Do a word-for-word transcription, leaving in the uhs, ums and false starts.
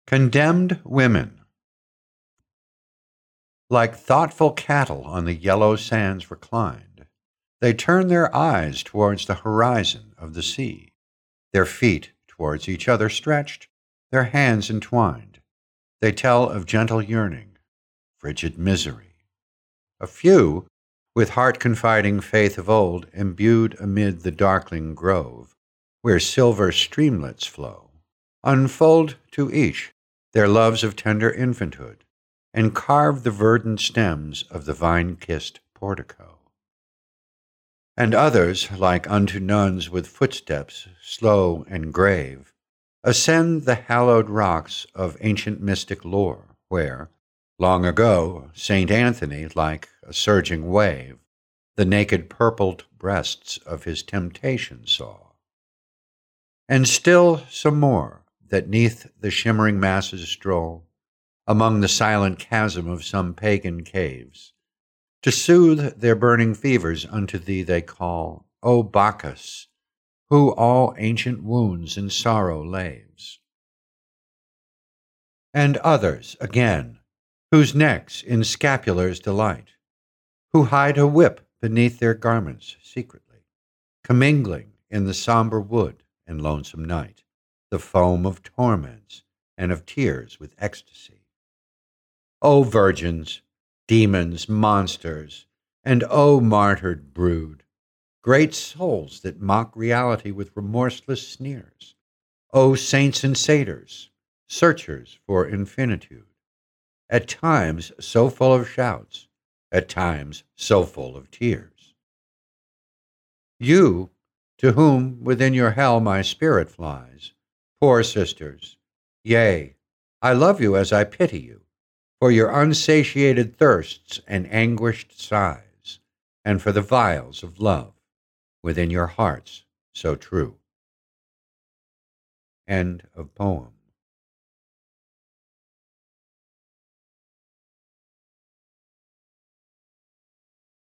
Condemned women, like thoughtful cattle on the yellow sands reclined, they turn their eyes towards the horizon of the sea, their feet towards each other stretched, their hands entwined. They tell of gentle yearning, frigid misery. A few, with heart-confiding faith of old, imbued amid the darkling grove, where silver streamlets flow, unfold to each their loves of tender infanthood, and carve the verdant stems of the vine-kissed portico. And others, like unto nuns with footsteps slow and grave, ascend the hallowed rocks of ancient mystic lore, where, long ago, Saint Anthony, like a surging wave, the naked purpled breasts of his temptation saw. And still some more, that neath the shimmering masses stroll, among the silent chasm of some pagan caves, to soothe their burning fevers unto thee they call, O Bacchus, who all ancient wounds in sorrow laves. And others, again, whose necks in scapulars delight, who hide a whip beneath their garments secretly, commingling in the sombre wood and lonesome night the foam of torments and of tears with ecstasy. O virgins, demons, monsters, and O martyred brood, great souls that mock reality with remorseless sneers, O saints and satyrs, searchers for infinitude, at times so full of shouts, at times so full of tears. You, to whom within your hell my spirit flies, poor sisters, yea, I love you as I pity you, for your unsatiated thirsts and anguished sighs, and for the vials of love within your hearts so true. End of poem.